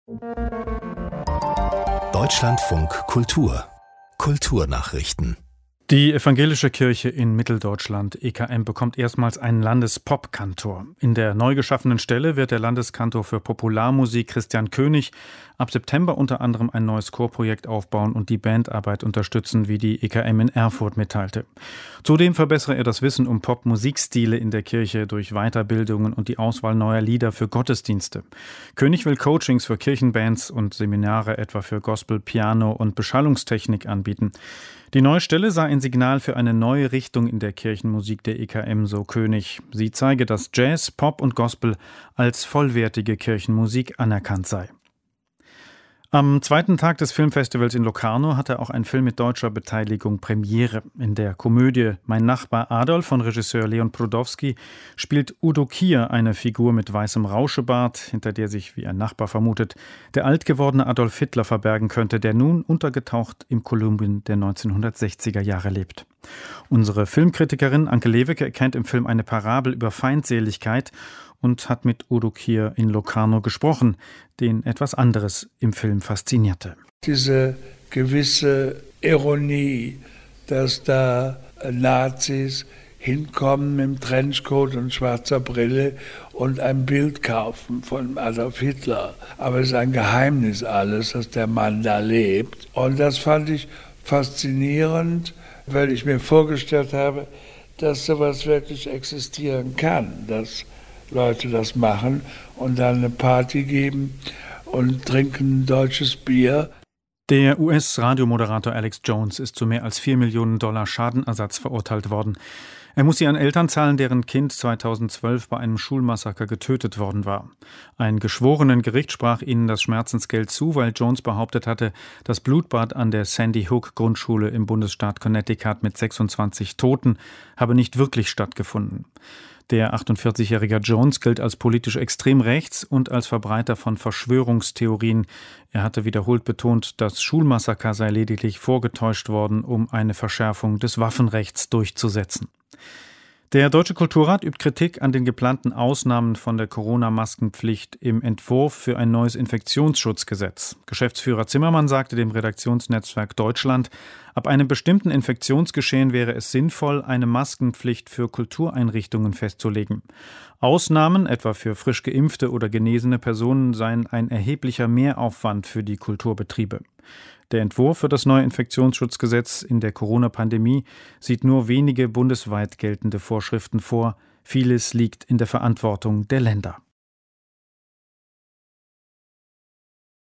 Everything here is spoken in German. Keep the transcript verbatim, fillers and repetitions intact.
Deutschlandfunk Kultur Kulturnachrichten. Die evangelische Kirche in Mitteldeutschland, E K M, bekommt erstmals einen Landespopkantor. In der neu geschaffenen Stelle wird der Landeskantor für Popularmusik Christian König ab September unter anderem ein neues Chorprojekt aufbauen und die Bandarbeit unterstützen, wie die E K M in Erfurt mitteilte. Zudem verbessere er das Wissen um Popmusikstile in der Kirche durch Weiterbildungen und die Auswahl neuer Lieder für Gottesdienste. König will Coachings für Kirchenbands und Seminare etwa für Gospel, Piano und Beschallungstechnik anbieten. Die neue Stelle sei ein Signal für eine neue Richtung in der Kirchenmusik der E K M, so König. Sie zeige, dass Jazz, Pop und Gospel als vollwertige Kirchenmusik anerkannt sei. Am zweiten Tag des Filmfestivals in Locarno hatte auch ein Film mit deutscher Beteiligung Premiere. In der Komödie Mein Nachbar Adolf von Regisseur Leon Prudowski spielt Udo Kier eine Figur mit weißem Rauschebart, hinter der sich, wie ein Nachbar vermutet, der alt gewordene Adolf Hitler verbergen könnte, der nun untergetaucht im Kolumbien der neunzehnhundertsechziger Jahre lebt. Unsere Filmkritikerin Anke Lewicke erkennt im Film eine Parabel über Feindseligkeit und hat mit Udo Kier in Locarno gesprochen, den etwas anderes im Film faszinierte. Diese gewisse Ironie, dass da Nazis hinkommen mit Trenchcoat und schwarzer Brille und ein Bild kaufen von Adolf Hitler. Aber es ist ein Geheimnis alles, dass der Mann da lebt. Und das fand ich faszinierend, weil ich mir vorgestellt habe, dass sowas wirklich existieren kann, dass Leute das machen und dann eine Party geben und trinken deutsches Bier. Der U S-Radiomoderator Alex Jones ist zu mehr als vier Millionen Dollar Schadenersatz verurteilt worden. Er muss sie an Eltern zahlen, deren Kind zweitausendzwölf bei einem Schulmassaker getötet worden war. Ein geschworenen Gericht sprach ihnen das Schmerzensgeld zu, weil Jones behauptet hatte, das Blutbad an der Sandy Hook Grundschule im Bundesstaat Connecticut mit sechsundzwanzig Toten habe nicht wirklich stattgefunden. Der achtundvierzigjährige Jones gilt als politisch extrem rechts und als Verbreiter von Verschwörungstheorien. Er hatte wiederholt betont, das Schulmassaker sei lediglich vorgetäuscht worden, um eine Verschärfung des Waffenrechts durchzusetzen. Der Deutsche Kulturrat übt Kritik an den geplanten Ausnahmen von der Corona-Maskenpflicht im Entwurf für ein neues Infektionsschutzgesetz. Geschäftsführer Zimmermann sagte dem Redaktionsnetzwerk Deutschland, ab einem bestimmten Infektionsgeschehen wäre es sinnvoll, eine Maskenpflicht für Kultureinrichtungen festzulegen. Ausnahmen, etwa für frisch geimpfte oder genesene Personen, seien ein erheblicher Mehraufwand für die Kulturbetriebe. Der Entwurf für das neue Infektionsschutzgesetz in der Corona-Pandemie sieht nur wenige bundesweit geltende Vorschriften vor. Vieles liegt in der Verantwortung der Länder.